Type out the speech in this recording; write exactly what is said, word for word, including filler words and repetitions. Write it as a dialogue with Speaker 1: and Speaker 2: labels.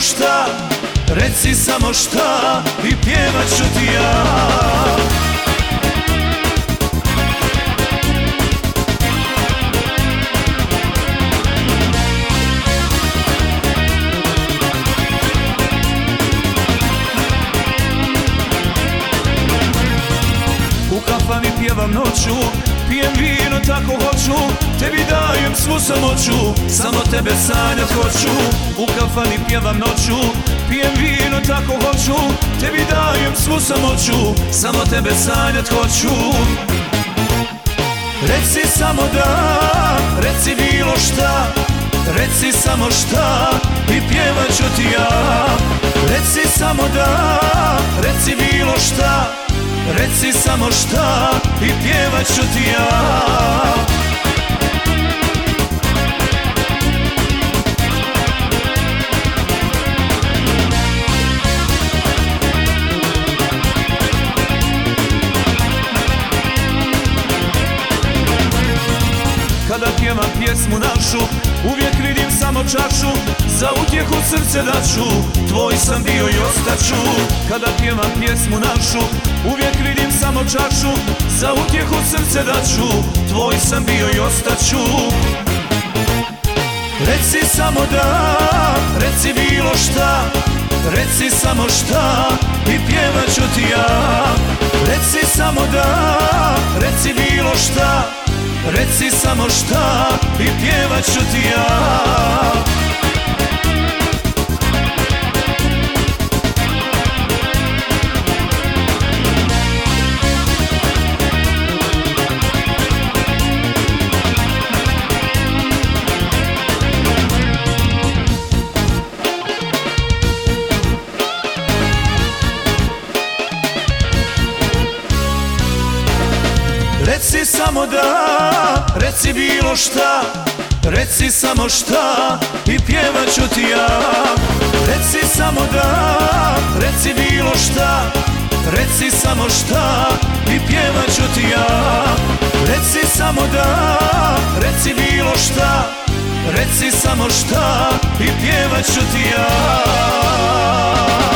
Speaker 1: šta, reci samo šta i pjevat ću ti ja. U kafani pjevam noću, pijem vino tako hoću, tebi dajem svu samoću, samo tebe sanjat hoću. U kafani pjevam noću, pijem vino tako hoću, tebi dajem svu samoću, samo tebe sanjat hoću. Reci samo da, reci bilo šta, reci samo šta i pjevat ću ti ja. Reci samo da, reci bilo šta, reci samo šta i pjevat ću ti ja. Kada pjevam pjesmu našu, uvijek vidim samo čašu, za utjehu srce daću, tvoj sam bio i ostaću. Kada pjevam pjesmu našu, uvijek vidim samo čašu, za utjehu srce daću, tvoj sam bio i ostaću. Reci samo da, reci bilo šta, reci samo šta i pjevat ću ti ja. Reci samo da, reci bilo šta, reci samo šta i pjevat ću ti ja. Reci samo da, reci bilo šta, reci samo šta i pjevat ću ti ja. Reci samo da, reci bilo šta, reci samo šta i pjevat ću ti ja. Reci samo da, reci bilo šta, reci samo šta i pjevat ću ti ja.